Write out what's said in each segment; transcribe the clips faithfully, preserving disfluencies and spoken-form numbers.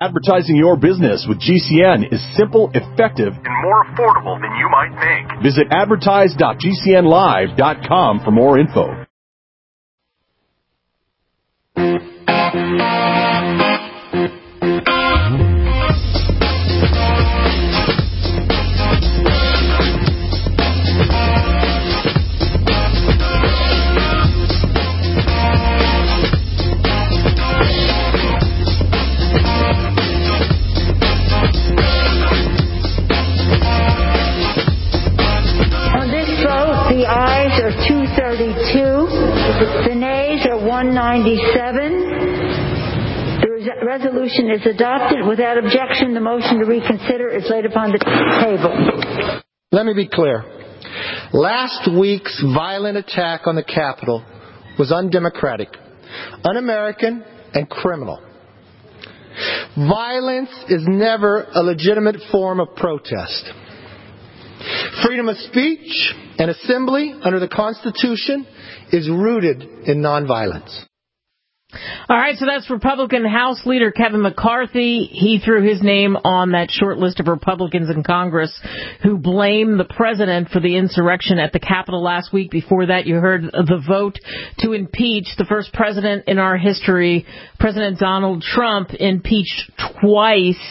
Advertising your business with G C N is simple, effective, and more affordable than you might think. Visit advertise dot g c n live dot com for more info. The ayes are two thirty-two. The nays are one ninety-seven. The res- resolution is adopted. Without objection, the motion to reconsider is laid upon the table. Let me be clear. Last week's violent attack on the Capitol was undemocratic, un-American, and criminal. Violence is never a legitimate form of protest. Freedom of speech and assembly under the Constitution is rooted in nonviolence. All right, so that's Republican House Leader Kevin McCarthy. He threw his name on that short list of Republicans in Congress who blame the president for the insurrection at the Capitol last week. Before that, you heard the vote to impeach the first president in our history, President Donald Trump, impeached twice.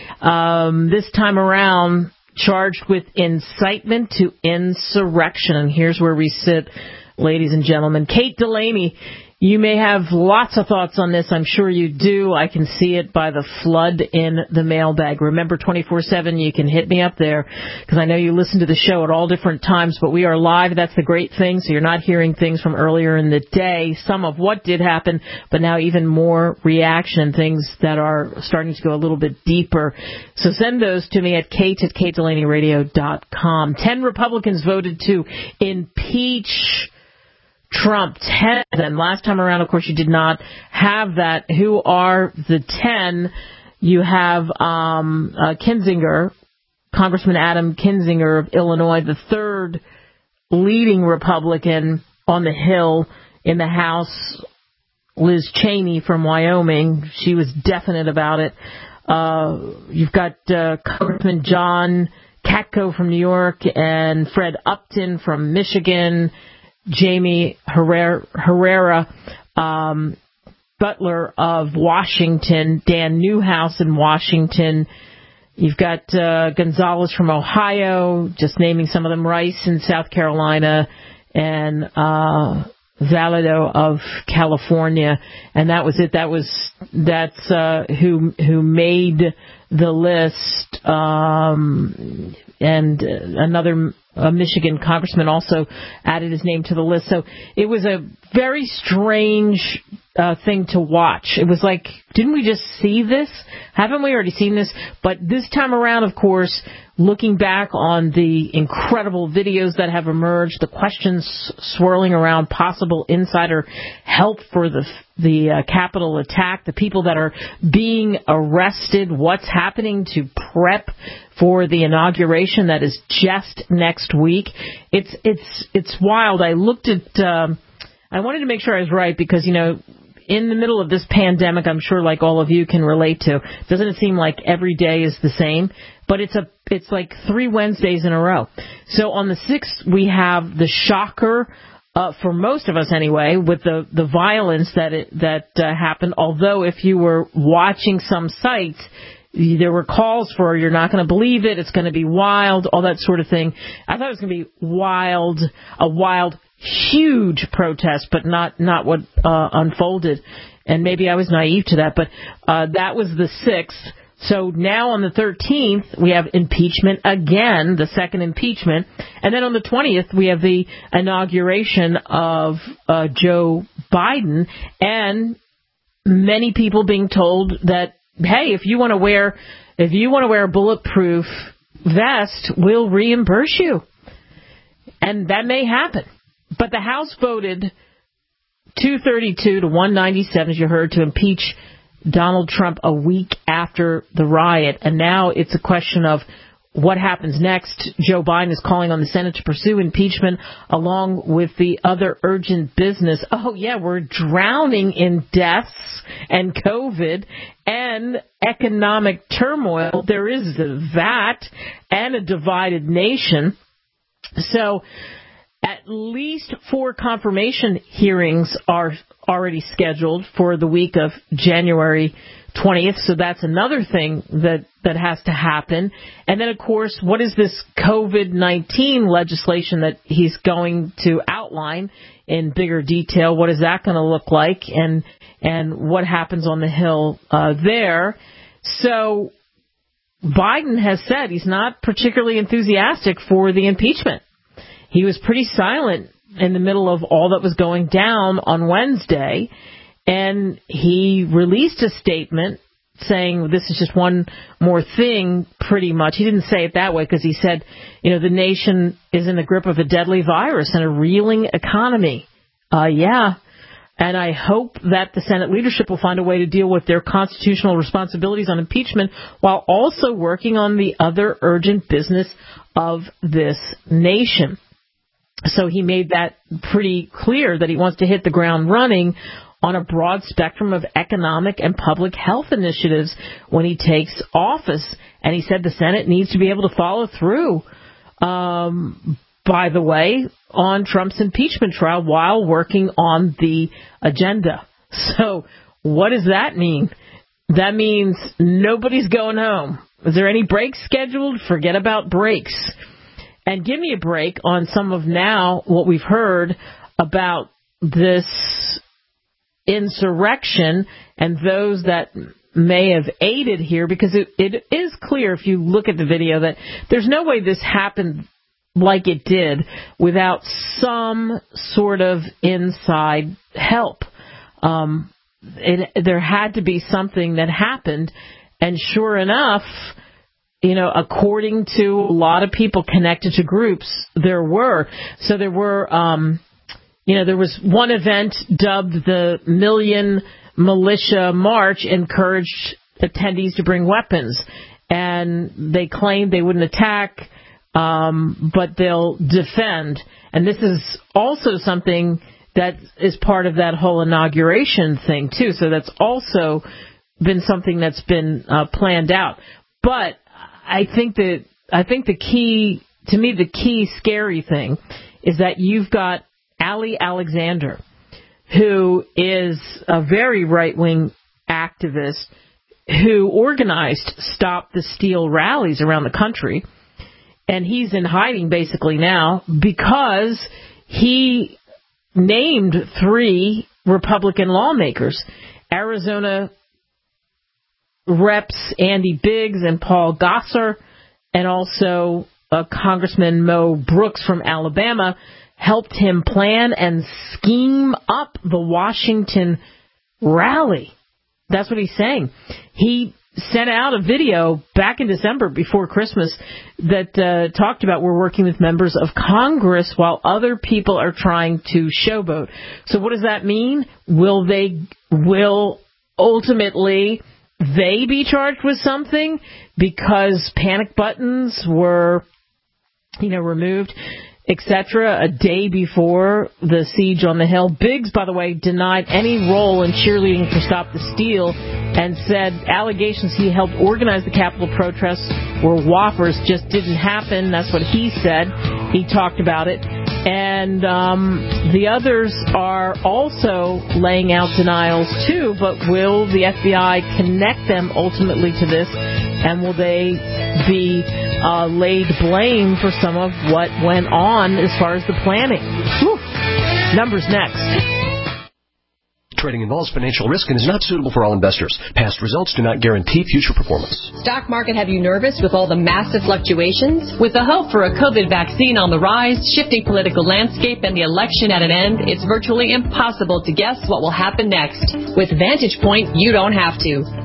Um, this time around, charged with incitement to insurrection. And here's where we sit, ladies and gentlemen. Kate Delaney, you may have lots of thoughts on this. I'm sure you do. I can see it by the flood in the mailbag. Remember, twenty-four seven, you can hit me up there because I know you listen to the show at all different times, but we are live. That's the great thing. So you're not hearing things from earlier in the day, some of what did happen, but now even more reaction, things that are starting to go a little bit deeper. So send those to me at kate at kate delaney radio dot com. Ten Republicans voted to impeach Trump. Ten. And last time around, of course, you did not have that. Who are the ten? You have um, uh, Kinzinger, Congressman Adam Kinzinger of Illinois, the third leading Republican on the Hill in the House. Liz Cheney from Wyoming, she was definite about it. Uh, you've got uh, Congressman John Katko from New York and Fred Upton from Michigan. Jamie Herrera, Herrera um, Butler of Washington, Dan Newhouse in Washington. You've got uh, Gonzalez from Ohio, just naming some of them, Rice in South Carolina, and uh, Valido of California. And that was it. That was that's uh, who who made the list. Um, and uh, another a Michigan congressman also added his name to the list. So it was a very strange uh, thing to watch. It was like, didn't we just see this? Haven't we already seen this? But this time around, of course, looking back on the incredible videos that have emerged, the questions swirling around possible insider help for the the uh, Capitol attack, the people that are being arrested, what's happening to prep for the inauguration that is just next week. It's it's it's wild. I looked at. Um, I wanted to make sure I was right because, you know, in the middle of this pandemic, I'm sure like all of you can relate to, doesn't it seem like every day is the same? But it's a it's like three Wednesdays in a row. So on the sixth, we have the shocker, uh, for most of us anyway, with the, the violence that it, that uh, happened. Although if you were watching some sites, there were calls for you're not going to believe it, it's going to be wild, all that sort of thing. I thought it was going to be wild, a wild, huge protest, but not, not what uh, unfolded. And maybe I was naive to that, but uh, that was the sixth. So now on the thirteenth, we have impeachment again, the second impeachment. And then on the twentieth, we have the inauguration of uh, Joe Biden, and many people being told that, hey, if you want to wear if you want to wear a bulletproof vest, we'll reimburse you. And that may happen. But the House voted two thirty-two to one ninety-seven, as you heard, to impeach Donald Trump a week after the riot. And now it's a question of what happens next? Joe Biden is calling on the Senate to pursue impeachment along with the other urgent business. Oh, yeah, we're drowning in deaths and COVID and economic turmoil. There is that and a divided nation. So at least four confirmation hearings are already scheduled for the week of January twentieth, so that's another thing that, that has to happen. And then, of course, what is this COVID nineteen legislation that he's going to outline in bigger detail? What is that going to look like, and and what happens on the Hill uh, there? So Biden has said he's not particularly enthusiastic for the impeachment. He was pretty silent in the middle of all that was going down on Wednesday. And he released a statement saying this is just one more thing, pretty much. He didn't say it that way because he said, you know, the nation is in the grip of a deadly virus and a reeling economy. Uh, yeah. And I hope that the Senate leadership will find a way to deal with their constitutional responsibilities on impeachment while also working on the other urgent business of this nation. So he made that pretty clear that he wants to hit the ground running on a broad spectrum of economic and public health initiatives when he takes office. And he said the Senate needs to be able to follow through, um, by the way, on Trump's impeachment trial while working on the agenda. So what does that mean? That means nobody's going home. Is there any breaks scheduled? Forget about breaks. And give me a break on some of now what we've heard about this insurrection and those that may have aided here, because it, it is clear if you look at the video that there's no way this happened like it did without some sort of inside help. Um, it, there had to be something that happened, and sure enough, you know, according to a lot of people connected to groups, there were. So there were, um, you know, there was one event dubbed the Million Militia March, encouraged attendees to bring weapons. And they claimed they wouldn't attack, um, but they'll defend. And this is also something that is part of that whole inauguration thing, too. So that's also been something that's been uh, planned out. But I think that I think the key, to me, the key scary thing is that you've got Ali Alexander, who is a very right-wing activist who organized Stop the Steal rallies around the country. And he's in hiding basically now because he named three Republican lawmakers, Arizona Reps Andy Biggs and Paul Gosar, and also uh, Congressman Mo Brooks from Alabama, helped him plan and scheme up the Washington rally. That's what he's saying. He sent out a video back in December before Christmas that uh, talked about we're working with members of Congress while other people are trying to showboat. So what does that mean? Will they, will ultimately they be charged with something because panic buttons were, you know, removed, et cetera, a day before the siege on the Hill? Biggs, by the way, denied any role in cheerleading for Stop the Steal and said allegations he helped organize the Capitol protests were whoppers, just didn't happen. That's what he said. He talked about it. And um, the others are also laying out denials, too, but will the F B I connect them ultimately to this, and will they be uh, laid blame for some of what went on as far as the planning? Whew. Numbers next. Trading involves financial risk and is not suitable for all investors. Past results do not guarantee future performance. Stock market have you nervous with all the massive fluctuations? With the hope for a COVID vaccine on the rise, shifting political landscape, and the election at an end, it's virtually impossible to guess what will happen next. With Vantage Point, you don't have to.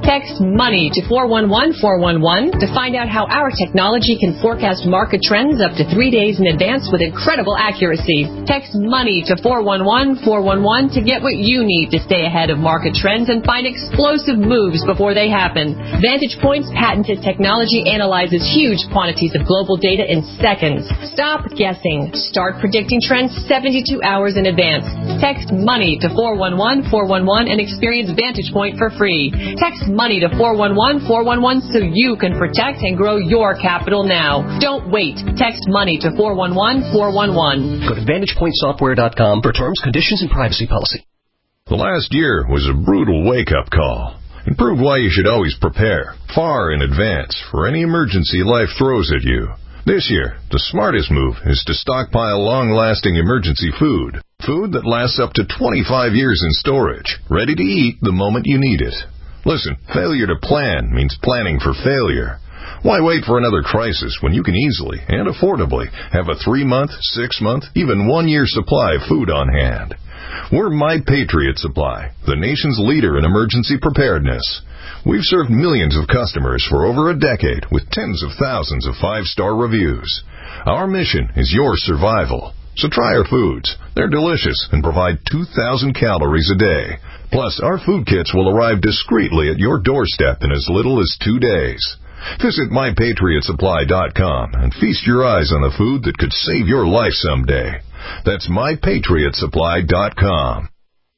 Text MONEY to four one one four one one to find out how our technology can forecast market trends up to three days in advance with incredible accuracy. Text MONEY to four one one four one one to get what you need to stay ahead of market trends and find explosive moves before they happen. Vantage Point's patented technology analyzes huge quantities of global data in seconds. Stop guessing. Start predicting trends seventy-two hours in advance. Text MONEY to four one one four one one and experience Vantage Point for free. Text MONEY to four one one four one one so you can protect and grow your capital now. Don't wait. Text MONEY to four one one four one one. Go to vantage point software dot com for terms, conditions, and privacy policy. The last year was a brutal wake-up call. It proved why you should always prepare, far in advance, for any emergency life throws at you. This year, the smartest move is to stockpile long-lasting emergency food. Food that lasts up to twenty-five years in storage, ready to eat the moment you need it. Listen, failure to plan means planning for failure. Why wait for another crisis when you can easily and affordably have a three-month, six-month, even one-year supply of food on hand? We're My Patriot Supply, the nation's leader in emergency preparedness. We've served millions of customers for over a decade with tens of thousands of five-star reviews. Our mission is your survival. So try our foods. They're delicious and provide two thousand calories a day. Plus, our food kits will arrive discreetly at your doorstep in as little as two days. Visit my patriot supply dot com and feast your eyes on the food that could save your life someday. That's my patriot supply dot com.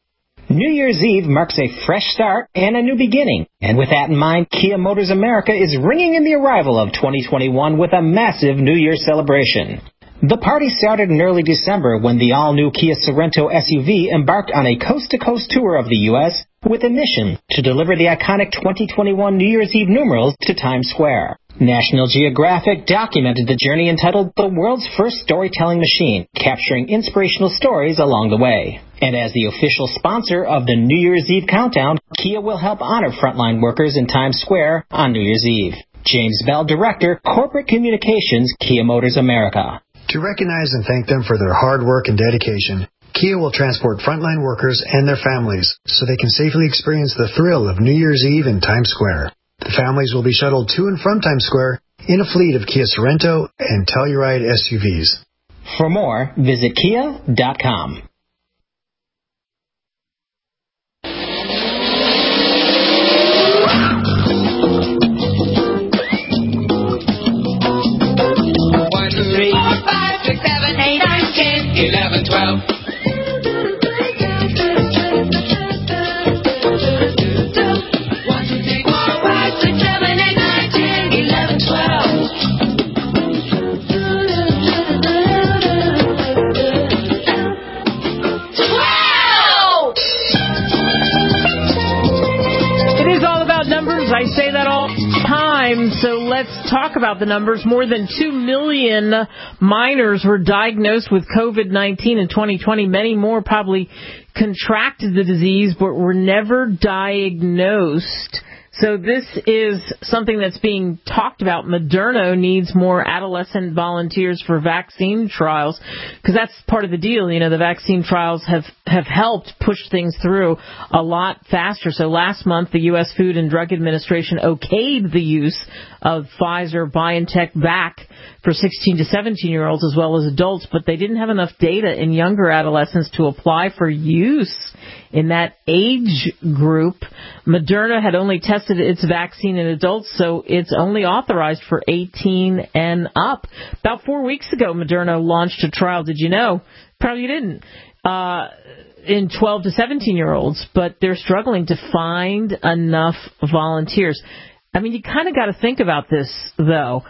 New Year's Eve marks a fresh start and a new beginning. And with that in mind, Kia Motors America is ringing in the arrival of twenty twenty-one with a massive New Year's celebration. The party started in early December when the all-new Kia Sorento S U V embarked on a coast-to-coast tour of the U S with a mission to deliver the iconic twenty twenty-one New Year's Eve numerals to Times Square. National Geographic documented the journey entitled The World's First Storytelling Machine, capturing inspirational stories along the way. And as the official sponsor of the New Year's Eve countdown, Kia will help honor frontline workers in Times Square on New Year's Eve. James Bell, Director, Corporate Communications, Kia Motors America. To recognize and thank them for their hard work and dedication, Kia will transport frontline workers and their families so they can safely experience the thrill of New Year's Eve in Times Square. The families will be shuttled to and from Times Square in a fleet of Kia Sorento and Telluride S U Vs. For more, visit kia dot com. One, two, three, four, five, six, seven, eight, nine, ten, eleven, twelve. I say that all the time, so let's talk about the numbers. More than two million minors were diagnosed with covid nineteen in twenty twenty. Many more probably contracted the disease but were never diagnosed. So this is something that's being talked about. Moderna needs more adolescent volunteers for vaccine trials, because that's part of the deal. You know, the vaccine trials have, have helped push things through a lot faster. So last month, the U S Food and Drug Administration okayed the use of Pfizer-BioNTech vac for sixteen to seventeen-year-olds as well as adults, but they didn't have enough data in younger adolescents to apply for use in that age group. Moderna had only tested its vaccine in adults, so it's only authorized for eighteen and up. About four weeks ago, Moderna launched a trial. Did you know? Probably you didn't. Uh, in twelve to seventeen-year-olds, but they're struggling to find enough volunteers. I mean, you kind of got to think about this, though.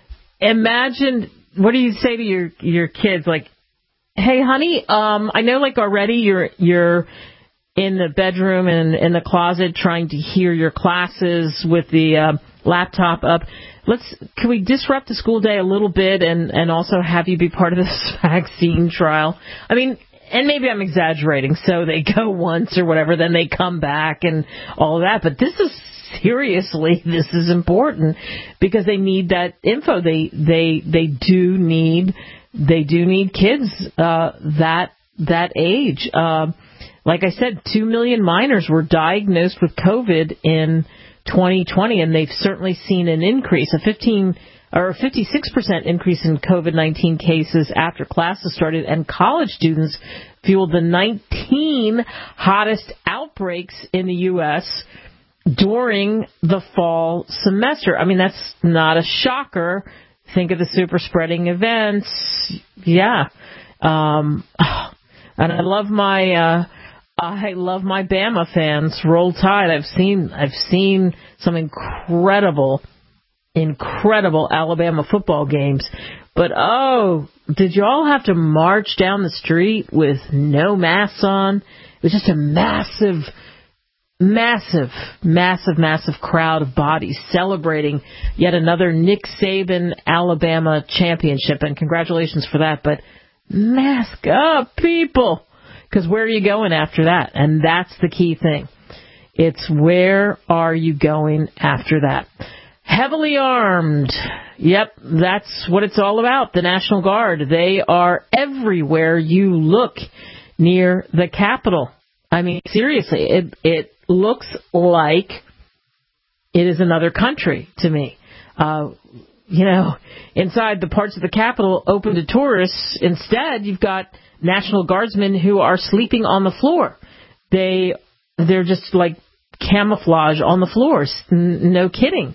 Imagine, what do you say to your your kids? Like, hey, honey, um, I know, like, already you're you're in the bedroom and in the closet trying to hear your classes with the uh, laptop up. Let's can we disrupt the school day a little bit and and also have you be part of this vaccine trial? I mean, and maybe I'm exaggerating. So they go once or whatever, then they come back and all of that. But this is seriously, this is important because they need that info. They they they do need they do need kids uh, that that age. Uh, like I said, two million minors were diagnosed with COVID in twenty twenty, and they've certainly seen an increase, a fifteen or a fifty-six percent increase in COVID nineteen cases after classes started, and college students fueled the nineteen hottest outbreaks in the U S during the fall semester. I mean, that's not a shocker. Think of the super spreading events. Yeah. Um, and I love my, uh, I love my Bama fans. Roll Tide. I've seen, I've seen some incredible, incredible Alabama football games. But, oh, did you all have to march down the street with no masks on? It was just a massive, massive, massive, massive crowd of bodies celebrating yet another Nick Saban Alabama championship. And congratulations for that. But mask up, people, because where are you going after that? And that's the key thing. It's where are you going after that? Heavily armed. Yep, that's what it's all about. The National Guard. They are everywhere you look near the Capitol. I mean, seriously, it it looks like it is another country to me. Uh, you know, inside the parts of the Capitol open to tourists, instead you've got National Guardsmen who are sleeping on the floor. They, they're just like camouflage on the floors. N- no kidding.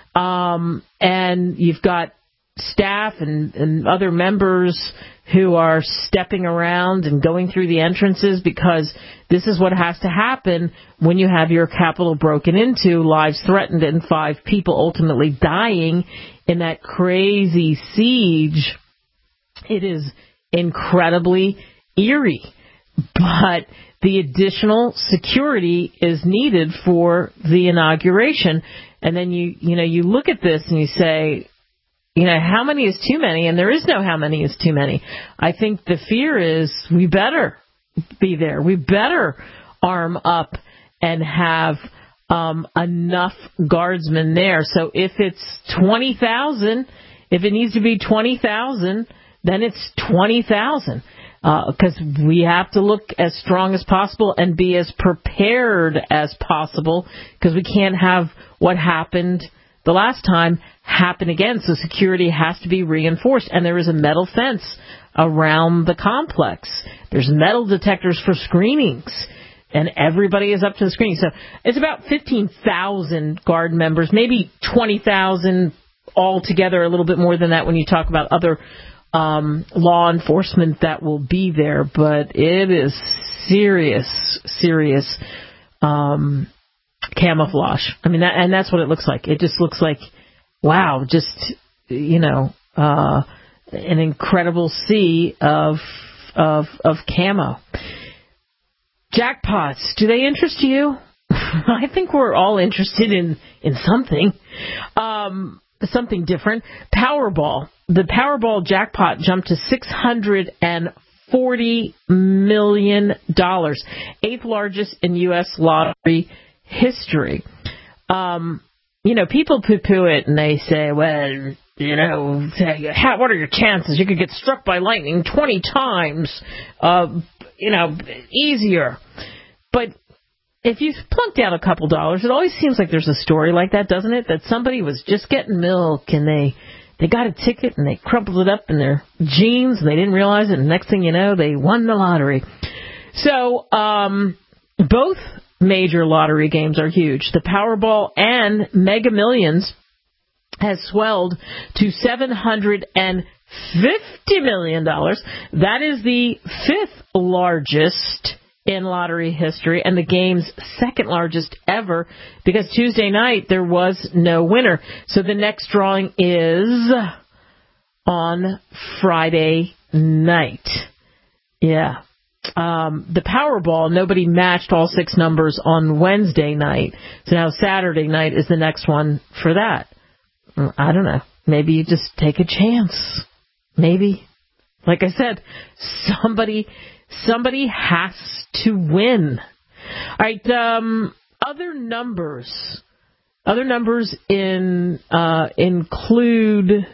Um, and you've got staff and, and other members who are stepping around and going through the entrances, because this is what has to happen when you have your Capitol broken into, lives threatened, and five people ultimately dying in that crazy siege. It is incredibly eerie, but the additional security is needed for the inauguration. And then you, you know, you look at this and you say, you know, how many is too many? And there is no how many is too many. I think the fear is we better be there. We better arm up and have um, enough guardsmen there. So if it's twenty thousand, if it needs to be twenty thousand, then it's twenty thousand. Because uh, we have to look as strong as possible and be as prepared as possible, because we can't have what happened the last time happen again. So security has to be reinforced. And there is a metal fence around the complex. There's metal detectors for screenings. And everybody is up to the screening. So it's about fifteen thousand Guard members, maybe twenty thousand altogether, a little bit more than that when you talk about other um, law enforcement that will be there. But it is serious, serious um camouflage. I mean, that, and that's what it looks like. It just looks like, wow, just, you know, uh, an incredible sea of, of, of camo. Jackpots, do they interest you? I think we're all interested in, in something, um, something different. Powerball. The Powerball jackpot jumped to six hundred forty million dollars, eighth largest in U S lottery history. Um, you know, people poo-poo it and they say, well, you know, how, what are your chances? You could get struck by lightning twenty times, uh, you know, easier. But if you plunk down a couple dollars, it always seems like there's a story like that, doesn't it? That somebody was just getting milk and they, they got a ticket and they crumpled it up in their jeans and they didn't realize it. And next thing you know, they won the lottery. So, um, both major lottery games are huge. The Powerball and Mega Millions has swelled to seven hundred fifty million dollars. That is the fifth largest in lottery history and the game's second largest ever, because Tuesday night there was no winner. So the next drawing is on Friday night. Yeah. Um, the Powerball, nobody matched all six numbers on Wednesday night. So now Saturday night is the next one for that. I don't know. Maybe you just take a chance. Maybe. Like I said, somebody, somebody has to win. All right. Um, other numbers, other numbers in, uh, include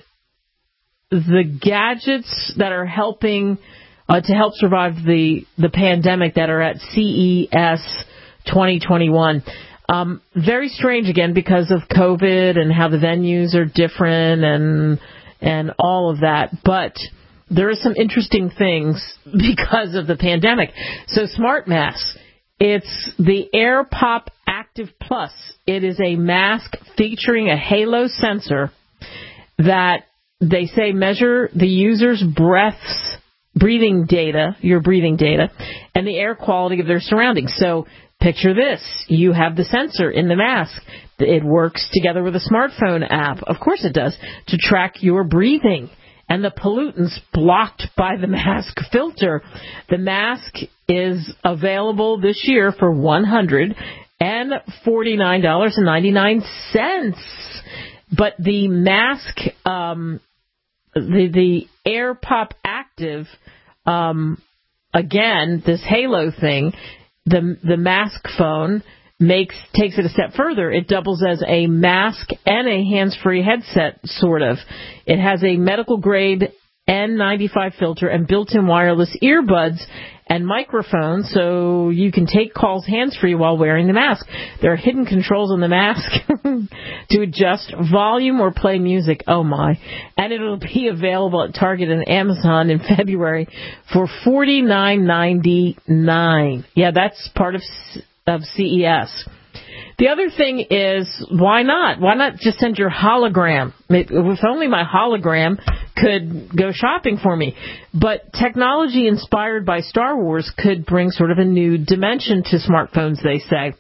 the gadgets that are helping Uh, to help survive the, the pandemic that are at C E S twenty twenty-one. Um, very strange, again, because of COVID and how the venues are different and and all of that. But there are some interesting things because of the pandemic. So Smart Masks, it's the AirPop Active Plus. It is a mask featuring a halo sensor that they say measure the user's breaths, breathing data, your breathing data, and the air quality of their surroundings. So picture this. You have the sensor in the mask. It works together with a smartphone app. Of course it does, to track your breathing and the pollutants blocked by the mask filter. The mask is available this year for one hundred forty-nine dollars and ninety-nine cents. But the mask, um, the, the AirPop Active, um, again, this Halo thing, the the mask phone makes takes it a step further. It doubles as a mask and a hands-free headset, sort of. It has a medical-grade N ninety-five filter and built-in wireless earbuds and microphone, so you can take calls hands-free while wearing the mask. There are hidden controls on the mask to adjust volume or play music. Oh, my. And it'll be available at Target and Amazon in February for forty-nine ninety-nine. Yeah, that's part of of C E S. The other thing is, why not? Why not just send your hologram? If only my hologram could go shopping for me. But technology inspired by Star Wars could bring sort of a new dimension to smartphones, they say.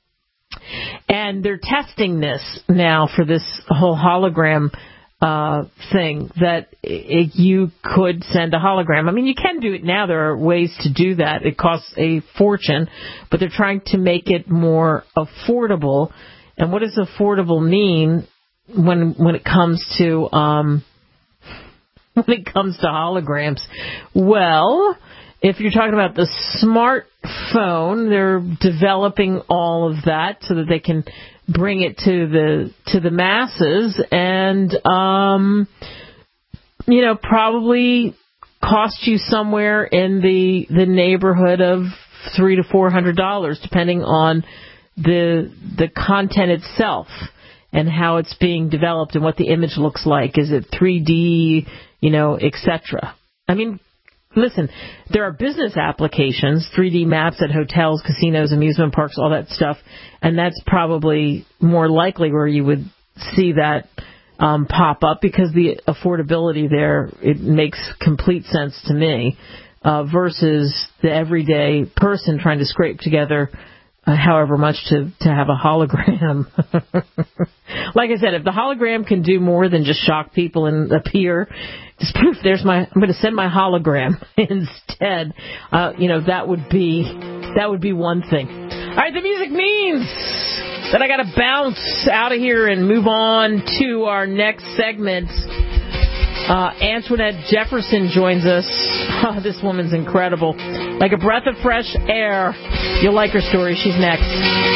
And they're testing this now for this whole hologram uh, thing, that it, you could send a hologram. I mean, you can do it now. There are ways to do that. It costs a fortune, but they're trying to make it more affordable. And what does affordable mean when when it comes to um, when it comes to holograms? Well, if you're talking about the smartphone, they're developing all of that so that they can bring it to the to the masses, and um, you know, probably cost you somewhere in the the neighborhood of three to four hundred dollars, depending on the the content itself and how it's being developed and what the image looks like. Is it three D, you know, et cetera. I mean, listen, there are business applications, three D maps at hotels, casinos, amusement parks, all that stuff, and that's probably more likely where you would see that um, pop up, because the affordability there, it makes complete sense to me, uh, versus the everyday person trying to scrape together uh, however much to, to have a hologram. Like I said, if the hologram can do more than just shock people and appear, just proof there's my, I'm going to send my hologram instead. Uh, you know, that would be, that would be one thing. All right, the music means that I got to bounce out of here and move on to our next segment. Uh, Antoinette Jefferson joins us. Oh, this woman's incredible. Like a breath of fresh air. You'll like her story. She's next.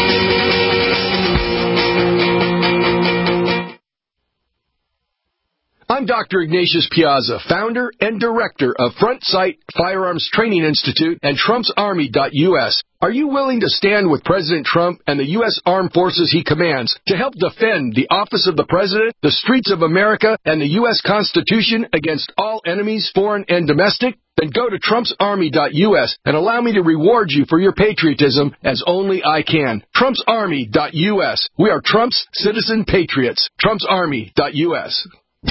I'm Doctor Ignatius Piazza, founder and director of Front Sight Firearms Training Institute and Trump's Army dot U S. Are you willing to stand with President Trump and the U S Armed Forces he commands to help defend the office of the President, the streets of America, and the U S Constitution against all enemies, foreign and domestic? Then go to Trump's Army dot U S and allow me to reward you for your patriotism as only I can. Trump's Army dot U S. We are Trump's citizen patriots. Trump's Army dot U S.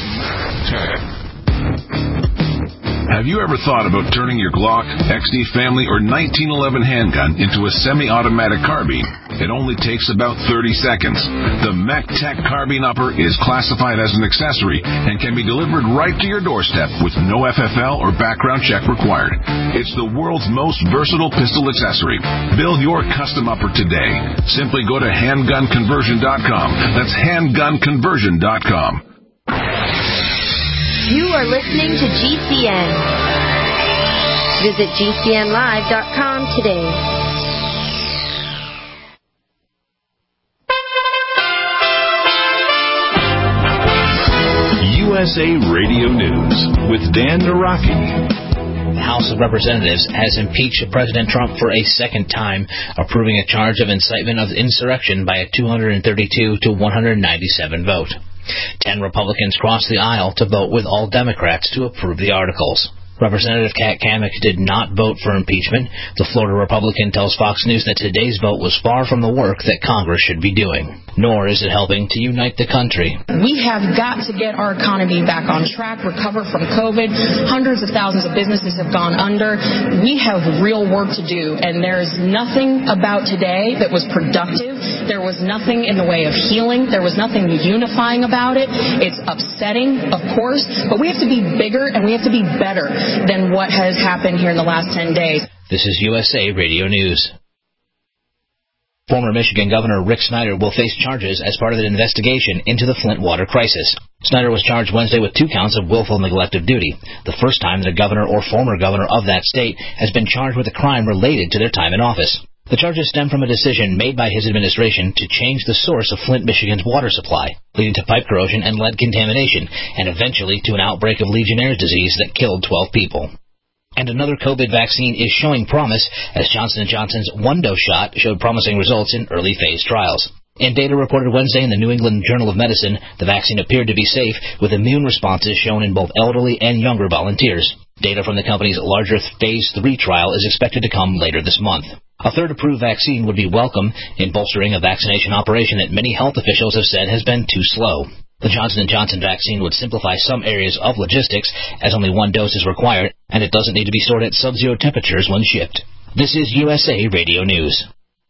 Have you ever thought about turning your Glock, X D Family, or nineteen eleven handgun into a semi-automatic carbine? It only takes about thirty seconds. The MechTech Carbine Upper is classified as an accessory and can be delivered right to your doorstep with no F F L or background check required. It's the world's most versatile pistol accessory. Build your custom upper today. Simply go to handgun conversion dot com. That's handgun conversion dot com. You are listening to G C N. Visit G C N live dot com today. U S A Radio News with Dan Naraki. The House of Representatives has impeached President Trump for a second time, approving a charge of incitement of insurrection by a two hundred thirty-two to one hundred ninety-seven vote. Ten Republicans crossed the aisle to vote with all Democrats to approve the articles. Representative Kat Cammack did not vote for impeachment. The Florida Republican tells Fox News that today's vote was far from the work that Congress should be doing, nor is it helping to unite the country. We have got to get our economy back on track, recover from COVID. Hundreds of thousands of businesses have gone under. We have real work to do, and there's nothing about today that was productive. There was nothing in the way of healing. There was nothing unifying about it. It's upsetting, of course, but we have to be bigger and we have to be better than what has happened here in the last ten days. This is U S A Radio News. Former Michigan Governor Rick Snyder will face charges as part of an investigation into the Flint water crisis. Snyder was charged Wednesday with two counts of willful neglect of duty, the first time that a governor or former governor of that state has been charged with a crime related to their time in office. The charges stem from a decision made by his administration to change the source of Flint, Michigan's water supply, leading to pipe corrosion and lead contamination, and eventually to an outbreak of Legionnaire's disease that killed twelve people. And another COVID vaccine is showing promise, as Johnson and Johnson's one-dose shot showed promising results in early-phase trials. In data reported Wednesday in the New England Journal of Medicine, the vaccine appeared to be safe, with immune responses shown in both elderly and younger volunteers. Data from the company's larger phase three trial is expected to come later this month. A third approved vaccine would be welcome in bolstering a vaccination operation that many health officials have said has been too slow. The Johnson and Johnson vaccine would simplify some areas of logistics, as only one dose is required, and it doesn't need to be stored at sub-zero temperatures when shipped. This is U S A Radio News.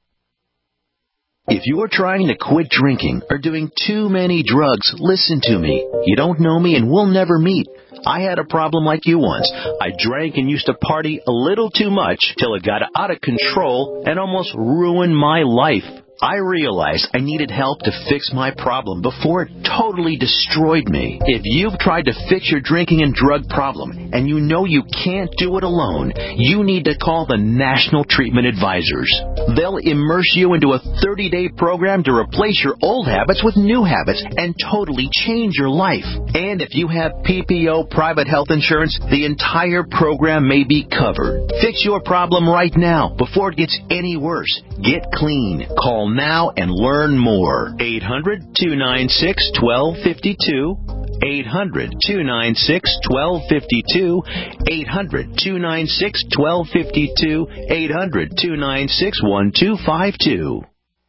If you're trying to quit drinking or doing too many drugs, listen to me. You don't know me and we'll never meet. I had a problem like you once. I drank and used to party a little too much till it got out of control and almost ruined my life. I realized I needed help to fix my problem before it totally destroyed me. If you've tried to fix your drinking and drug problem and you know you can't do it alone, you need to call the National Treatment Advisors. They'll immerse you into a thirty-day program to replace your old habits with new habits and totally change your life. And if you have P P O private health insurance, the entire program may be covered. Fix your problem right now before it gets any worse. Get clean. Call now and learn more. eight hundred, two nine six, one two five two. eight hundred, two nine six, one two five two. eight hundred, two nine six, one two five two. eight hundred, two nine six, one two five two.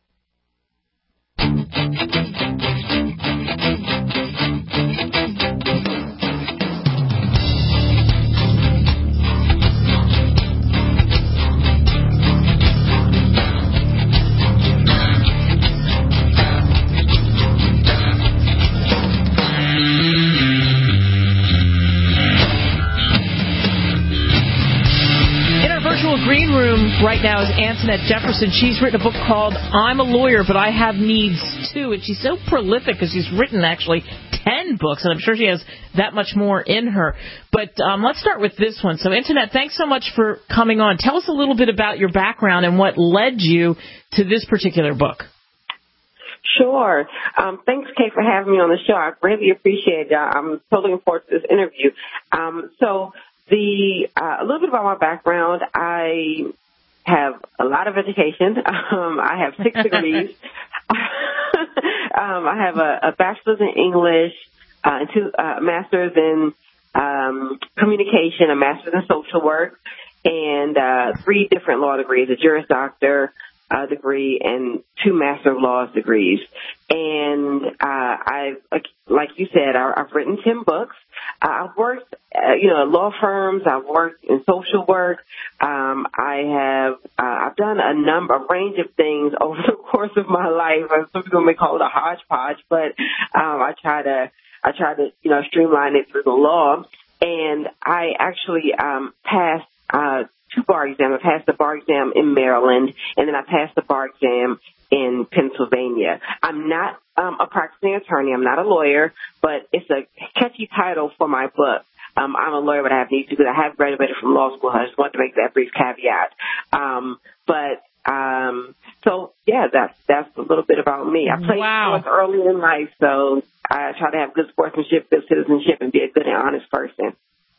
Green room right now is Antoinette Jefferson. She's written a book called I'm a Lawyer, But I Have Needs Too. And she's so prolific because she's written actually ten books, and I'm sure she has that much more in her. But um, let's start with this one. So, Antoinette, thanks so much for coming on. Tell us a little bit about your background and what led you to this particular book. Sure. Um, thanks, Kate, for having me on the show. I greatly appreciate it. I'm totally looking forward to this interview. Um, so, The uh, a little bit about my background. I have a lot of education. Um, I have six degrees. um, I have a, a bachelor's in English, uh, and two uh, masters in um, communication, a master's in social work, and uh, three different law degrees: a Juris Doctor uh, degree and two Master of Laws degrees. And uh, I, like, like you said, I, I've written ten books. Uh, I've worked, uh, you know, at law firms. I've worked in social work. Um, I have, uh, I've done a number, a range of things over the course of my life. Some people may call it a hodgepodge, but um, I try to, I try to, you know, streamline it through the law. And I actually um, passed uh, two bar exams. I passed the bar exam in Maryland, and then I passed the bar exam in Pennsylvania. I'm not um, a practicing attorney. I'm not a lawyer, but it's a catchy title for my book. Um, I'm a lawyer, but I have needs to because I have graduated from law school. I just want to make that brief caveat. Um, but um, so yeah, that's that's a little bit about me. I played wow. sports early in life, so I try to have good sportsmanship, good citizenship, and be a good and honest person.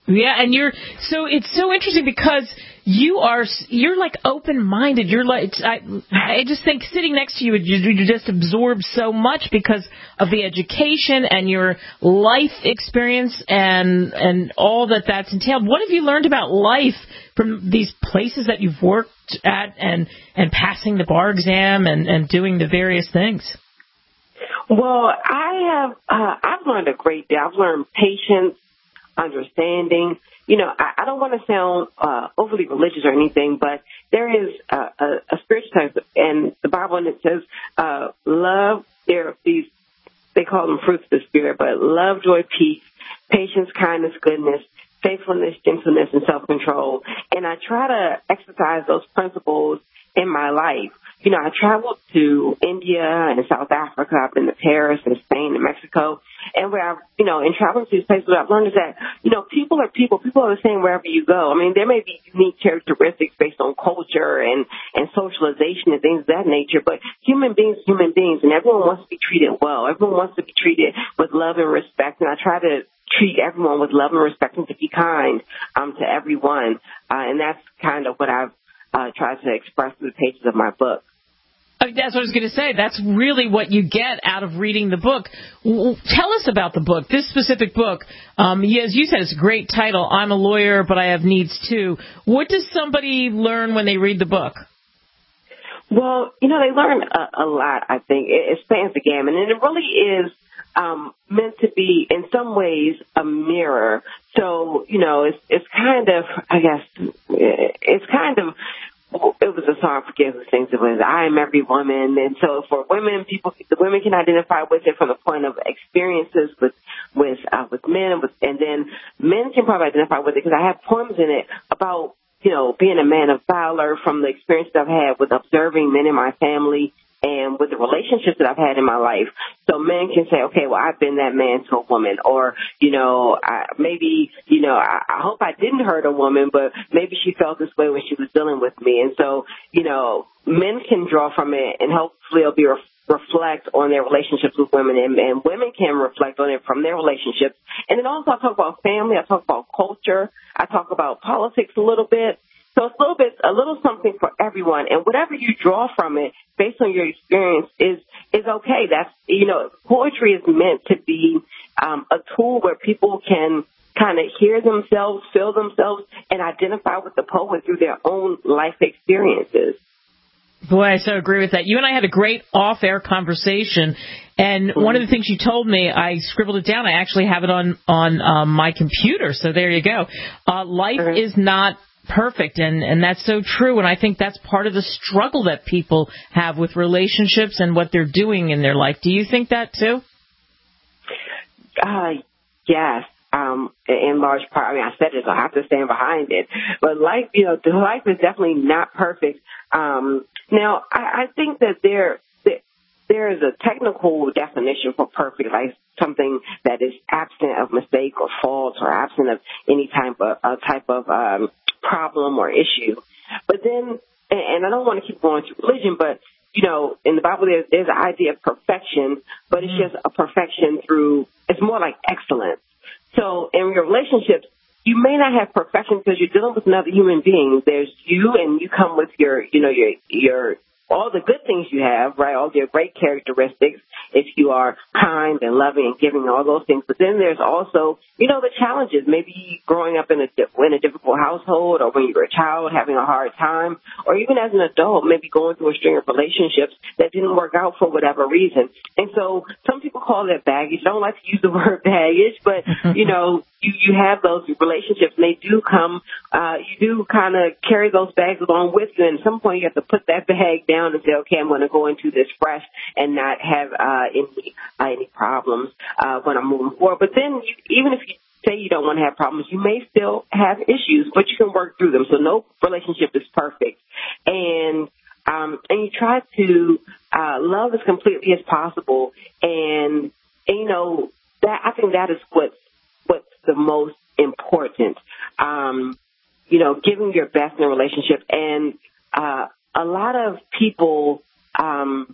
Yeah, and you're so it's so interesting because you are you're like open-minded. You're like I I just think sitting next to you, you, you just absorb so much because of the education and your life experience and and all that that's entailed. What have you learned about life from these places that you've worked at and and passing the bar exam and and doing the various things? Well, I have uh, I've learned a great deal. I've learned patience, understanding. You know, I, I don't want to sound uh, overly religious or anything, but there is a, a, a spiritual type in the Bible, and it says uh, love. There are these, they call them fruits of the Spirit, but love, joy, peace, patience, kindness, goodness, faithfulness, gentleness, and self-control. And I try to exercise those principles in my life. You know, I traveled to India and South Africa. I've been to Paris and Spain and Mexico. And where I've, you know, in traveling to these places, what I've learned is that, you know, people are people. People are the same wherever you go. I mean, there may be unique characteristics based on culture and, and socialization and things of that nature, but human beings, human beings, and everyone wants to be treated well. Everyone wants to be treated with love and respect. And I try to treat everyone with love and respect and to be kind um, to everyone. Uh, and that's kind of what I've uh, tried to express through the pages of my book. That's what I was going to say. That's really what you get out of reading the book. Tell us about the book, this specific book. Um, as you said, it's a great title. I'm a lawyer, but I have needs too. What does somebody learn when they read the book? Well, you know, they learn a, a lot, I think. It, it spans the gamut, and it really is um, meant to be, in some ways, a mirror. So, you know, it's, it's kind of, I guess, it's kind of, it was a song, Forgive Who Sings. It was I Am Every Woman. And so for women, people, the women can identify with it from the point of experiences with, with, uh, with men. With, and then men can probably identify with it because I have poems in it about, you know, being a man of valor from the experiences I've had with observing men in my family and with the relationships that I've had in my life. So men can say, okay, well, I've been that man to a woman. Or, you know, I, maybe, you know, I, I hope I didn't hurt a woman, but maybe she felt this way when she was dealing with me. And so, you know, men can draw from it and hopefully it'll be ref- reflect on their relationships with women, and, and women can reflect on it from their relationships. And then also I talk about family. I talk about culture. I talk about politics a little bit. So it's a little bit, a little something for everyone. And whatever you draw from it based on your experience is, is okay. That's, you know, poetry is meant to be um, a tool where people can kind of hear themselves, feel themselves, and identify with the poet through their own life experiences. Boy, I so agree with that. You and I had a great off-air conversation, and mm-hmm. one of the things you told me, I scribbled it down. I actually have it on, on um, my computer, so there you go. Uh, life mm-hmm. is not perfect, and, and that's so true, and I think that's part of the struggle that people have with relationships and what they're doing in their life. Do you think that too? Uh, yes, um, in large part. I mean, I said it, so I have to stand behind it. But life, you know, life is definitely not perfect. Um, now, I, I think that there, that there is a technical definition for perfect, like something that is absent of mistake or fault or absent of any type of uh, type of um, problem or issue. But then, and I don't want to keep going to religion, but, you know, in the Bible there's, there's an idea of perfection, but it's just a perfection through, it's more like excellence. So in your relationships, you may not have perfection because you're dealing with another human being. There's you, and you come with your, you know, your, your, all the good things you have, right? All your great characteristics, if you are kind and loving and giving, all those things. But then there's also, you know, the challenges. Maybe growing up in a in a difficult household, or when you were a child having a hard time, or even as an adult, maybe going through a string of relationships that didn't work out for whatever reason. And so some people call that baggage. I don't like to use the word baggage, but you know, you you have those relationships, and they do come. Uh, you do kind of carry those bags along with you, and at some point you have to put that bag down and say, okay, I'm going to go into this fresh and not have uh, any uh, any problems uh, when I'm moving forward. But then, you, even if you say you don't want to have problems, you may still have issues, but you can work through them. So no relationship is perfect, and um, and you try to uh, love as completely as possible, and, and you know that I think that is what's what's the most important. Um, you know, giving your best in a relationship, and uh, a lot of people um,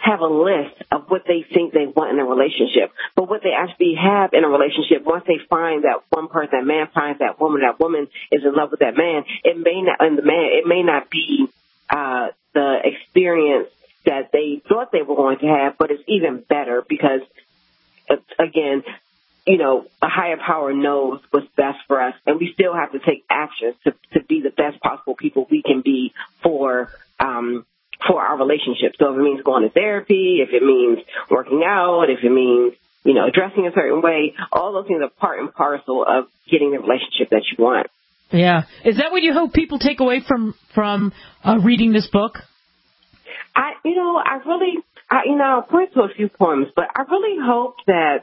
have a list of what they think they want in a relationship. But what they actually have in a relationship, once they find that one person, that man finds that woman, that woman is in love with that man, it may not, and the man, it may not be uh, the experience that they thought they were going to have, but it's even better because, again, you know, a higher power knows what's best for us, and we still have to take actions to, to be the best possible people we can be for um, for our relationship. So if it means going to therapy, if it means working out, if it means, you know, dressing a certain way, all those things are part and parcel of getting the relationship that you want. Yeah. Is that what you hope people take away from, from uh, reading this book? I, you know, I really, I, you know, I'll point to a few poems, but I really hope that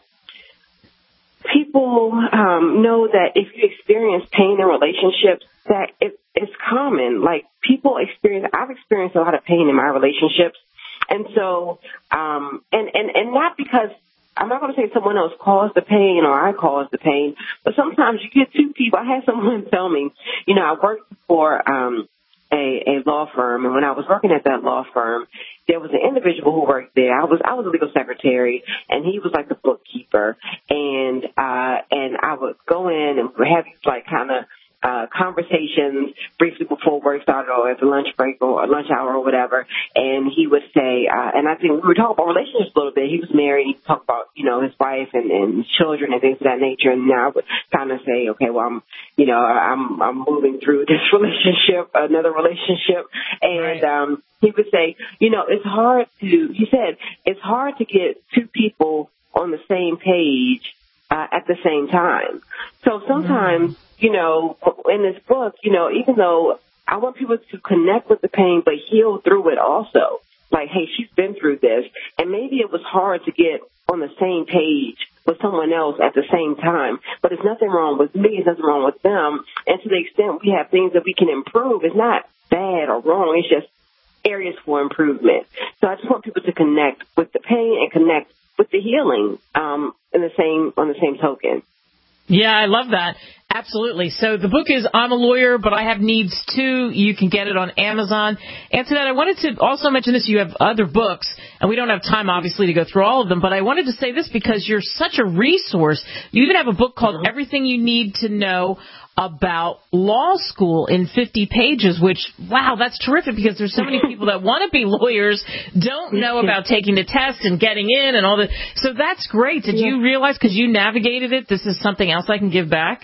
people um, know that if you experience pain in relationships, that it, it's common. Like, people experience, I've experienced a lot of pain in my relationships. And so, um, and, and, and not because, I'm not going to say someone else caused the pain or I caused the pain, but sometimes you get two people. I had someone tell me, you know, I worked for um, a, a law firm, and when I was working at that law firm, there was an individual who worked there. I was I was a legal secretary, and he was like the bookkeeper, and uh, and I would go in and have these like kind of uh, conversations briefly before work started or at the lunch break or lunch hour or whatever. And he would say, uh, and I think we were talking about relationships a little bit. He was married. He talked about, you know, his wife and, and children and things of that nature. And I would kind of say, okay, well, I'm, you know, I'm, I'm moving through this relationship, another relationship. And, right. um, he would say, you know, it's hard to, he said, it's hard to get two people on the same page uh, at the same time. So sometimes, mm-hmm. you know, in this book, you know, even though I want people to connect with the pain but heal through it also. Like, hey, she's been through this, and maybe it was hard to get on the same page with someone else at the same time. But there's nothing wrong with me. There's nothing wrong with them. And to the extent we have things that we can improve, it's not bad or wrong. It's just areas for improvement. So I just want people to connect with the pain and connect with the healing um, in the same on the same token. Yeah, I love that. Absolutely. So the book is I'm a Lawyer, but I Have Needs Too. You can get it on Amazon. Antoinette, I wanted to also mention this. You have other books, and we don't have time, obviously, to go through all of them, but I wanted to say this because you're such a resource. You even have a book called mm-hmm. Everything You Need to Know About Law School in fifty pages, which, wow, that's terrific because there's so many people that want to be lawyers, don't know about taking the test and getting in and all that. So that's great. Did yeah. you realize, because you navigated it, this is something else I can give back?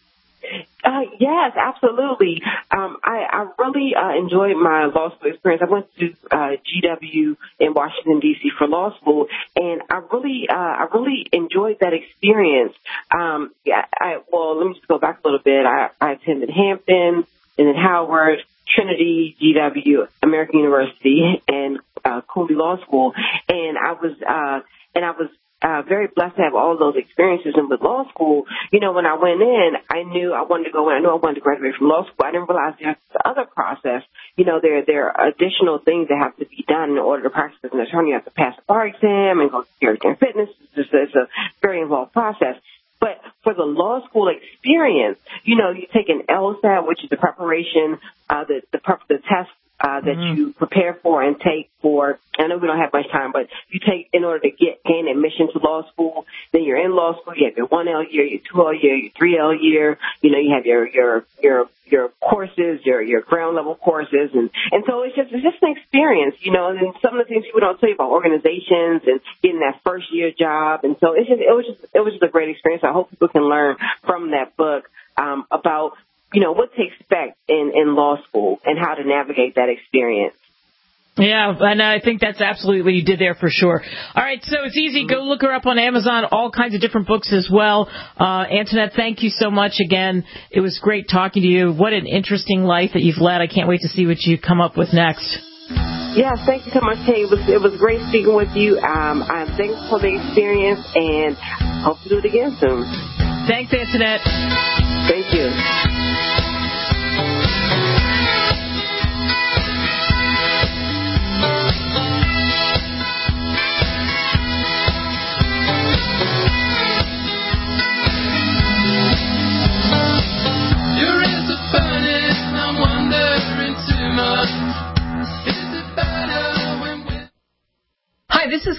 Uh, yes, absolutely. Um, I, I really uh, enjoyed my law school experience. I went to uh, G W in Washington, D C for law school, and I really, uh, I really enjoyed that experience. Um, yeah, I, well, let me just go back a little bit. I, I attended Hampton, and then Howard, Trinity, G W, American University, and uh, Cooley Law School, and I was, uh, and I was. Uh, very blessed to have all those experiences. And with law school, you know, when I went in, I knew I wanted to go in. I knew I wanted to graduate from law school. I didn't realize there's the other process. You know, there there are additional things that have to be done in order to practice as an attorney. You have to pass a bar exam and go to character and fitness. It's, just, it's a very involved process. But for the law school experience, you know, you take an LSAT, which is the preparation, uh, the the, the test Uh, that mm-hmm. you prepare for and take for, I know we don't have much time, but you take in order to get gain admission to law school. Then you're in law school, you have your one L year, your two L year, your three L year, you know, you have your, your, your, your courses, your, your ground level courses. And, and so it's just, it's just an experience, you know, and some of the things people don't tell you about organizations and getting that first year job. And so it's just, it was just, it was just a great experience. I hope people can learn from that book, um, about, you know, what to expect in, in law school and how to navigate that experience. Yeah, and I think that's absolutely what you did there for sure. All right, so it's easy. Go look her up on Amazon, all kinds of different books as well. Uh, Antoinette, thank you so much again. It was great talking to you. What an interesting life that you've led. I can't wait to see what you come up with next. Yes, thank you so much, Kay. It was, it was great speaking with you. Um, I'm thankful for the experience and hope to do it again soon. Thanks, Antoinette. Thank you.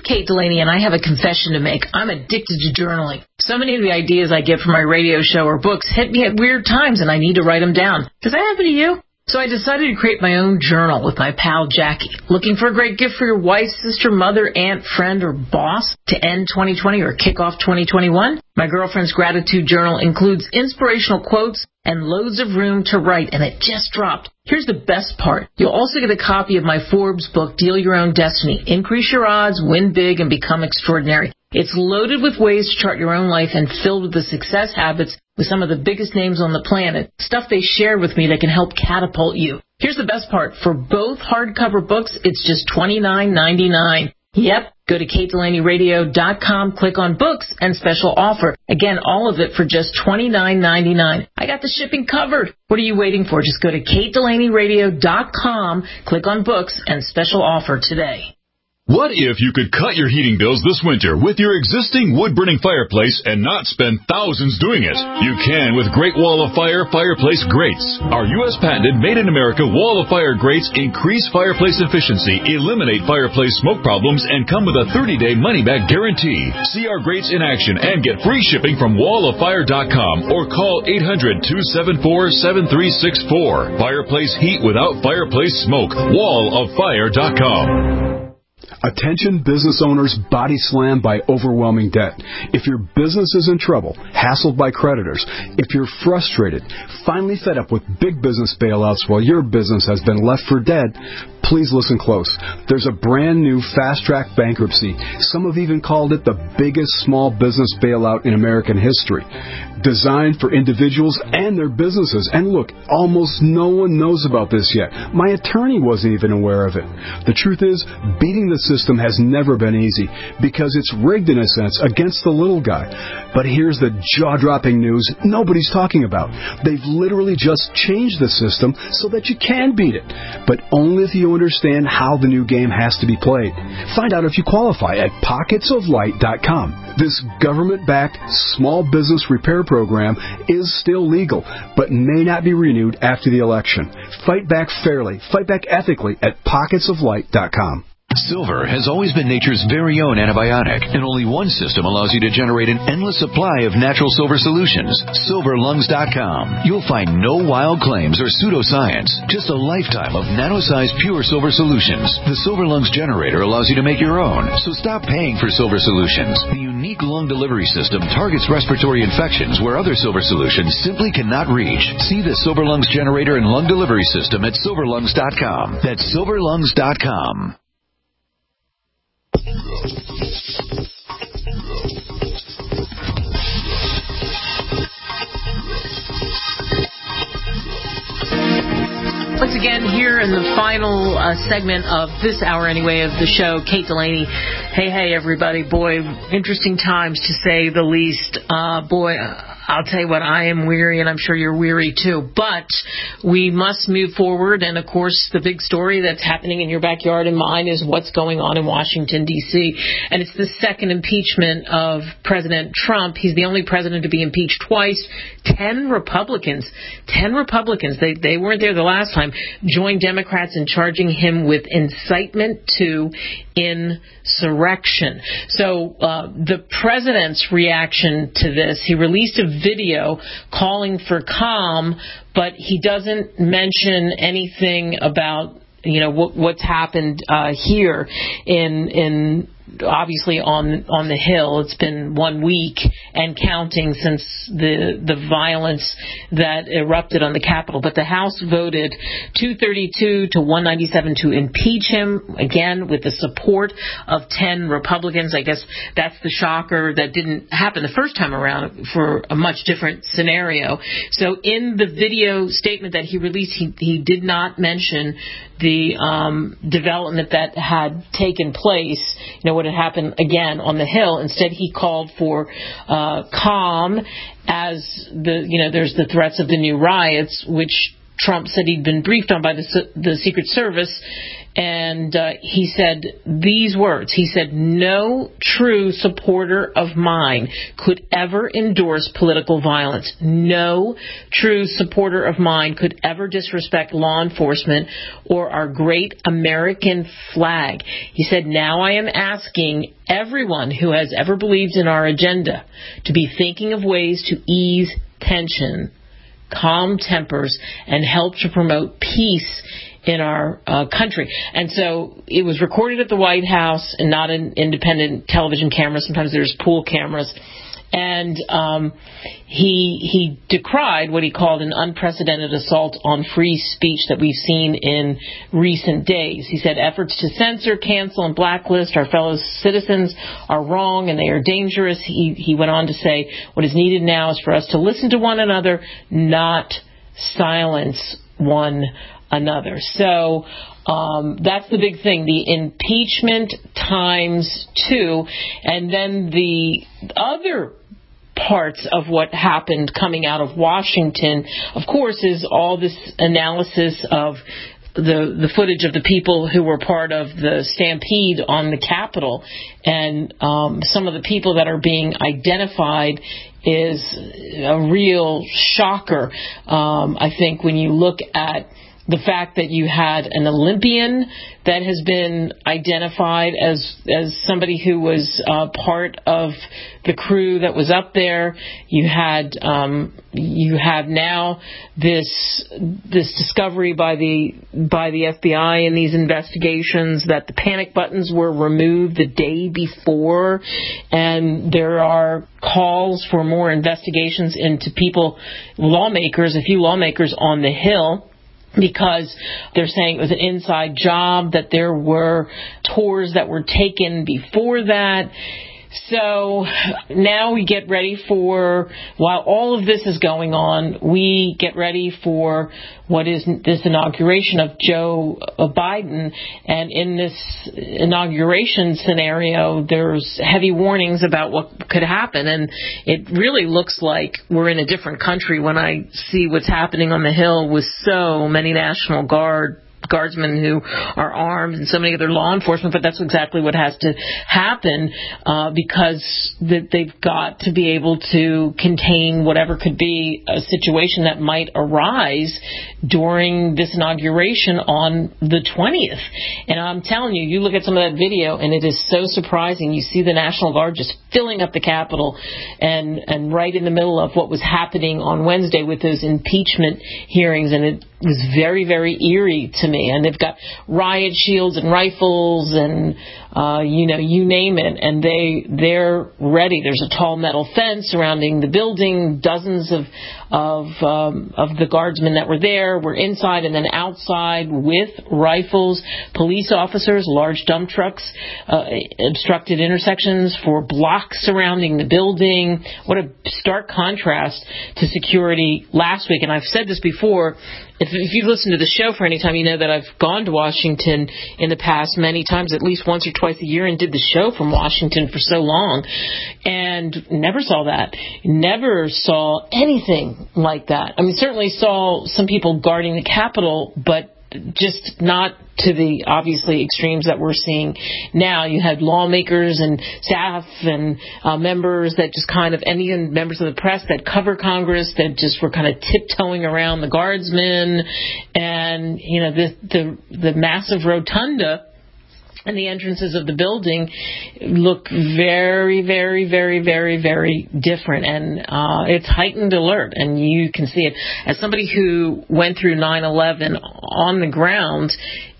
Kate Delaney, and I have a confession to make. I'm addicted to journaling. So many of the ideas I get from my radio show or books hit me at weird times, and I need to write them down. Does that happen to you? So I decided to create my own journal with my pal Jackie. Looking for a great gift for your wife, sister, mother, aunt, friend, or boss to end twenty twenty or kick off twenty twenty-one? My girlfriend's gratitude journal includes inspirational quotes and loads of room to write, and it just dropped. Here's the best part. You'll also get a copy of my Forbes book, Deal Your Own Destiny. Increase your odds, win big, and become extraordinary. It's loaded with ways to chart your own life and filled with the success habits with some of the biggest names on the planet. Stuff they share with me that can help catapult you. Here's the best part. For both hardcover books, it's just twenty-nine ninety-nine. Yep. Go to kate delaney radio dot com, click on books, and special offer. Again, all of it for just twenty-nine ninety-nine. I got the shipping covered. What are you waiting for? Just go to kate delaney radio dot com, click on books, and special offer today. What if you could cut your heating bills this winter with your existing wood-burning fireplace and not spend thousands doing it? You can with Great Wall of Fire fireplace grates. Our U S patented made-in-America Wall of Fire grates increase fireplace efficiency, eliminate fireplace smoke problems, and come with a thirty-day money-back guarantee. See our grates in action and get free shipping from wall of fire dot com or call eight hundred, two seven four, seven three six four. Fireplace heat without fireplace smoke. wall of fire dot com. Attention business owners body slammed by overwhelming debt. If your business is in trouble, hassled by creditors, if you're frustrated, finally fed up with big business bailouts while your business has been left for dead, please listen close. There's a brand new fast-track bankruptcy. Some have even called it the biggest small business bailout in American history. Designed for individuals and their businesses. And look, almost no one knows about this yet. My attorney wasn't even aware of it. The truth is, beating the system has never been easy because it's rigged in a sense against the little guy. But here's the jaw-dropping news nobody's talking about. They've literally just changed the system so that you can beat it, but only if you understand how the new game has to be played. Find out if you qualify at pockets of light dot com. This government-backed small business repair program is still legal, but may not be renewed after the election. Fight back fairly, fight back ethically at pockets of light dot com. Silver has always been nature's very own antibiotic, and only one system allows you to generate an endless supply of natural silver solutions. silver lungs dot com. You'll find no wild claims or pseudoscience, just a lifetime of nano-sized pure silver solutions. The Silver Lungs generator allows you to make your own, so stop paying for silver solutions. The unique lung delivery system targets respiratory infections where other silver solutions simply cannot reach. See the Silver Lungs generator and lung delivery system at silver lungs dot com. That's silver lungs dot com. Once again, here in the final uh, segment of this hour, anyway, of the show, Kate Delaney. Hey, hey, everybody. Boy, interesting times, to say the least. Uh, boy, I'll tell you what, I am weary, and I'm sure you're weary, too. But we must move forward, and, of course, the big story that's happening in your backyard and mine is what's going on in Washington, D C And it's the second impeachment of President Trump. He's the only president to be impeached twice. Ten Republicans, ten Republicans, they, they weren't there the last time, joined Democrats in charging him with incitement to insurrection. So uh, the president's reaction to this, he released a video calling for calm, but he doesn't mention anything about, you know, what, what's happened uh, here in in obviously on on the Hill. It's been one week and counting since the the violence that erupted on the Capitol. But the House voted two thirty-two to one ninety-seven to impeach him, again with the support of ten Republicans. I guess that's the shocker that didn't happen the first time around for a much different scenario. So in the video statement that he released, he, he did not mention the um, development that had taken place, you know, what had happened again on the Hill. Instead, he called for uh, calm as the, you know, there's the threats of the new riots, which Trump said he'd been briefed on by the, the Secret Service, and uh, he said these words. He said, "No true supporter of mine could ever endorse political violence. No true supporter of mine could ever disrespect law enforcement or our great American flag." He said, "Now I am asking everyone who has ever believed in our agenda to be thinking of ways to ease tension, calm tempers, and help to promote peace in our uh, country." And so it was recorded at the White House and not an independent television camera. Sometimes there's pool cameras. And um, he he decried what he called an unprecedented assault on free speech that we've seen in recent days. He said efforts to censor, cancel, and blacklist our fellow citizens are wrong and they are dangerous. He, he went on to say what is needed now is for us to listen to one another, not silence one another. So um, that's the big thing, the impeachment times two. And then the other parts of what happened coming out of Washington, of course, is all this analysis of the the footage of the people who were part of the stampede on the Capitol. And um, some of the people that are being identified is a real shocker. Um, I think when you look at the fact that you had an Olympian that has been identified as as somebody who was uh, part of the crew that was up there. You had um, you have now this this discovery by the by the F B I in these investigations that the panic buttons were removed the day before, and there are calls for more investigations into people, lawmakers, a few lawmakers on the Hill, because they're saying it was an inside job, that there were tours that were taken before that. So now we get ready for, while all of this is going on, we get ready for what is this inauguration of Joe Biden. And in this inauguration scenario, there's heavy warnings about what could happen. And it really looks like we're in a different country when I see what's happening on the Hill with so many National Guard guardsmen who are armed and so many other law enforcement. But that's exactly what has to happen uh, because that they've got to be able to contain whatever could be a situation that might arise during this inauguration on the twentieth. And I'm telling you, you look at some of that video and it is so surprising. You see the National Guard just filling up the Capitol and, and right in the middle of what was happening on Wednesday with those impeachment hearings, and it was very, very eerie to me. And they've got riot shields and rifles and, uh, you know, you name it. And they, they're ready. There's a tall metal fence surrounding the building. Dozens of, of, um, of the guardsmen that were there were inside and then outside with rifles. Police officers, large dump trucks, uh, obstructed intersections for blocks surrounding the building. What a stark contrast to security last week. And I've said this before. If, if you've listened to the show for any time, you know that I've gone to Washington in the past many times, at least once or twice a year, and did the show from Washington for so long, and never saw that. Never saw anything like that. I mean, certainly saw some people guarding the Capitol, but just not to the obviously extremes that we're seeing now. You had lawmakers and staff and uh, members that just kind of, and even members of the press that cover Congress that just were kind of tiptoeing around the guardsmen, and you know the the, the massive rotunda and the entrances of the building look very, very, very, very, very different. And uh, it's heightened alert, and you can see it. As somebody who went through nine eleven on the ground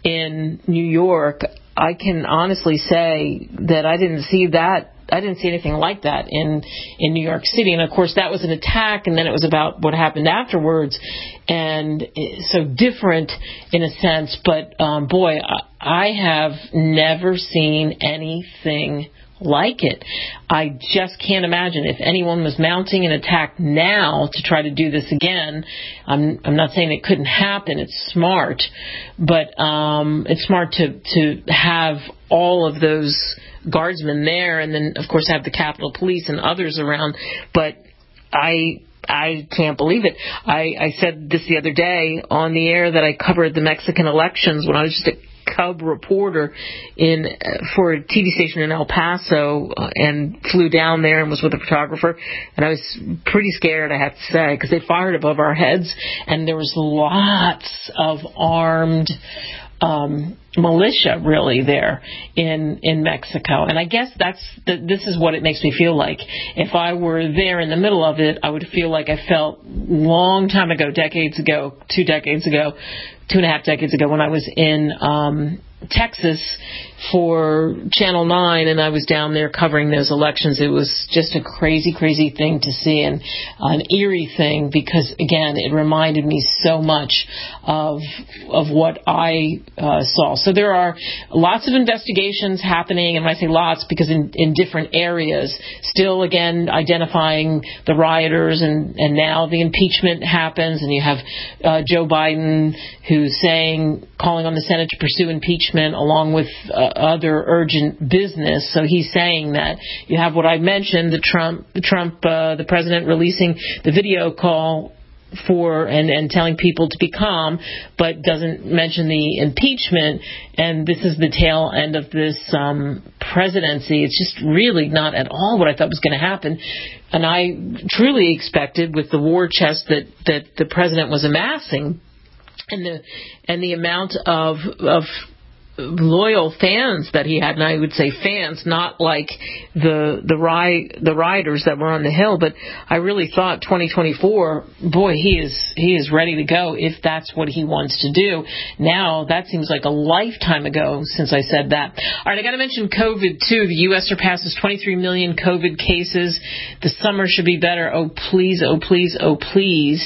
in New York, I can honestly say that I didn't see that. I didn't see anything like that in, in New York City. And, of course, that was an attack, and then it was about what happened afterwards. And so different in a sense. But, um, boy, I have never seen anything like it. I just can't imagine if anyone was mounting an attack now to try to do this again. I'm, I'm not saying it couldn't happen. It's smart. But um, it's smart to, to have all of those guardsmen there, and then, of course, have the Capitol Police and others around. But I I can't believe it. I, I said this the other day on the air that I covered the Mexican elections when I was just a cub reporter in uh, for a T V station in El Paso, uh, and flew down there and was with a photographer, and I was pretty scared, I have to say, because they fired above our heads, and there was lots of armed um, militia really there in in Mexico. And I guess that's the, this is what it makes me feel like. If I were there in the middle of it, I would feel like I felt long time ago, decades ago, two decades ago, two and a half decades ago when I was in um, Texas for Channel nine, and I was down there covering those elections. It was just a crazy, crazy thing to see, and an eerie thing, because, again, it reminded me so much of of what I uh, saw. So there are lots of investigations happening, and when I say lots, because in, in different areas, still, again, identifying the rioters, and, and now the impeachment happens, and you have uh, Joe Biden, who's saying, calling on the Senate to pursue impeachment along with uh, other urgent business. So he's saying that you have what I mentioned, the Trump, the Trump, uh, the president releasing the video call for and, and telling people to be calm, but doesn't mention the impeachment. And this is the tail end of this um, presidency. It's just really not at all what I thought was going to happen. And I truly expected, with the war chest that, that the president was amassing, and the and the amount of of loyal fans that he had, and I would say fans, not like the the ri- the rioters that were on the Hill, but I really thought twenty twenty-four, boy, he is he is ready to go if that's what he wants to do. Now, that seems like a lifetime ago since I said that. All right, I got to mention COVID, too. The U S surpasses twenty-three million COVID cases. The summer should be better. Oh, please, oh, please, oh, please.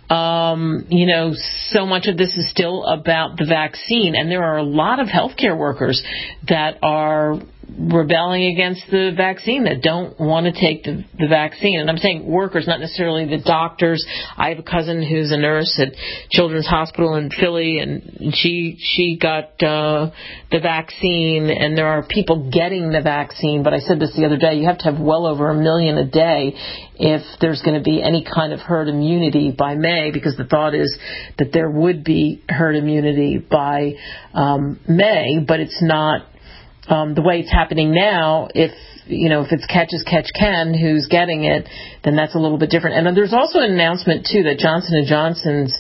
Um, you know, so much of this is still about the vaccine, and there are a lot of healthcare workers that are rebelling against the vaccine, that don't want to take the, the vaccine. And I'm saying workers, not necessarily the doctors. I have a cousin who's a nurse at Children's Hospital in Philly, and she she got uh, the vaccine, and there are people getting the vaccine. But I said this the other day, you have to have well over a million a day if there's going to be any kind of herd immunity by May, because the thought is that there would be herd immunity by um, May, but it's not um, the way it's happening now. If you know, if it's catch as catch can, who's getting it, then that's a little bit different. And then there's also an announcement, too, that Johnson and Johnson's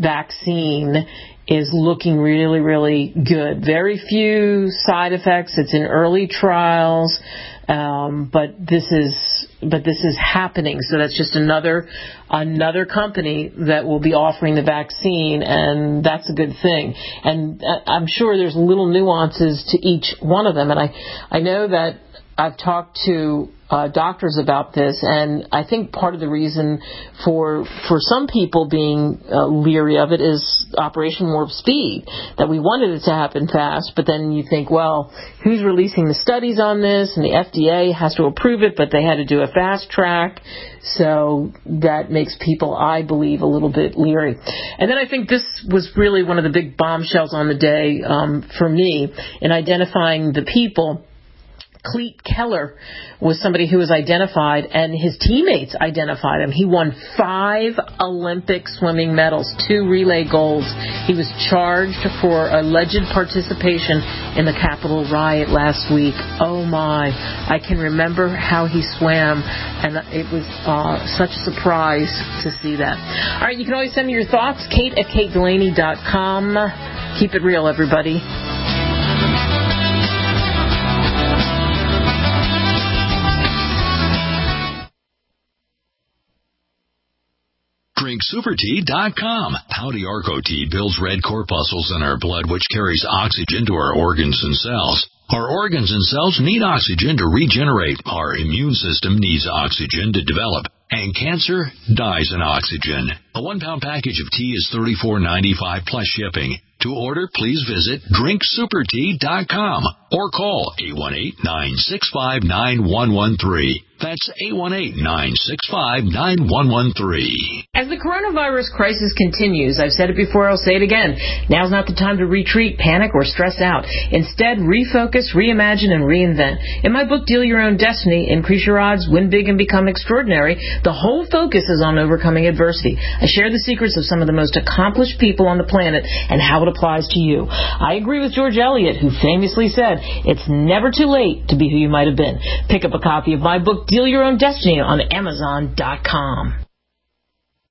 vaccine is looking really, really good. Very few side effects. It's in early trials. Um, but this is, but this is happening. So that's just another, another company that will be offering the vaccine, and that's a good thing. And I'm sure there's little nuances to each one of them. And I, I know that I've talked to uh, doctors about this, and I think part of the reason for for some people being uh, leery of it is Operation Warp Speed, that we wanted it to happen fast, but then you think, well, who's releasing the studies on this? And the F D A has to approve it, but they had to do a fast track, so that makes people, I believe, a little bit leery. And then I think this was really one of the big bombshells on the day um, for me in identifying the people. Cleet Keller was somebody who was identified, and his teammates identified him. He won five Olympic swimming medals, two relay golds. He was charged for alleged participation in the Capitol riot last week. Oh, my. I can remember how he swam, and it was uh, such a surprise to see that. All right, you can always send me your thoughts, Kate at kate delaney dot com. Keep it real, everybody. drink super tea dot com. Pouty Arco tea builds red corpuscles in our blood, which carries oxygen to our organs and cells. Our organs and cells need oxygen to regenerate. Our immune system needs oxygen to develop. And cancer dies in oxygen. A one-pound package of tea is thirty-four ninety-five plus shipping. To order, please visit drink super tea dot com or call eight one eight, nine six five, nine one one three. That's eight one eight, nine six five, nine one one three. As the coronavirus crisis continues, I've said it before, I'll say it again, now's not the time to retreat, panic, or stress out. Instead, refocus, reimagine, and reinvent. In my book, Deal Your Own Destiny, Increase Your Odds, Win Big, and Become Extraordinary, the whole focus is on overcoming adversity. I share the secrets of some of the most accomplished people on the planet and how it applies to you. I agree with George Eliot, who famously said, it's never too late to be who you might have been. Pick up a copy of my book, Deal Your Own Destiny, on Amazon dot com.